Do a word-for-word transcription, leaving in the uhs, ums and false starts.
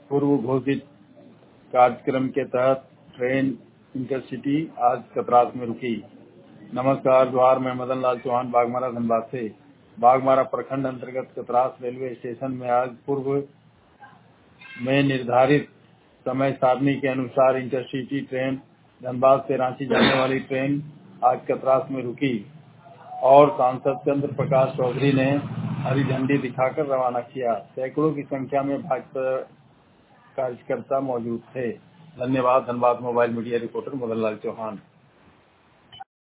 पूर्व घोषित कार्यक्रम के तहत ट्रेन इंटरसिटी आज कतरास में रुकी। नमस्कार, जोहार। मैं मदन लाल चौहान बाघमारा धनबाद से। बाघमारा प्रखंड अंतर्गत कतरास रेलवे स्टेशन में आज पूर्व में निर्धारित समय सारणी के अनुसार इंटरसिटी ट्रेन धनबाद से रांची जाने वाली ट्रेन आज कतरास में रुकी और सांसद चंद्र प्रकाश चौधरी ने हरी झंडी दिखाकर रवाना किया। सैकड़ों की संख्या में भाजपा कार्यकर्ता मौजूद थे। धन्यवाद। Dhanbad mobile media reporter Madan Lal Chauhan.